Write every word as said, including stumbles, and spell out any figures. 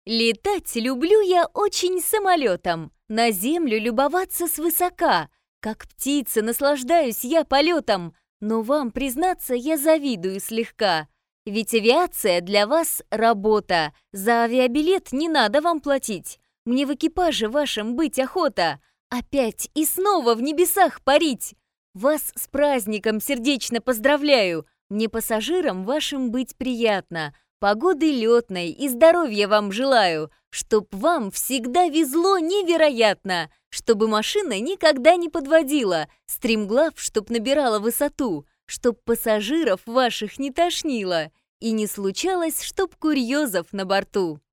Летать люблю я очень самолетом, на землю любоваться свысока. Как птица наслаждаюсь я полетом, но вам, признаться, я завидую слегка. Ведь авиация для вас работа, за авиабилет не надо вам платить. Мне в экипаже вашем быть охота, опять и снова в небесах парить. Вас с праздником сердечно поздравляю, мне пассажирам вашим быть приятно. Погоды летной и здоровья вам желаю, чтоб вам всегда везло невероятно, чтобы машина никогда не подводила, стремглав, чтоб набирала высоту, чтоб пассажиров ваших не тошнило и не случалось, чтоб курьезов на борту.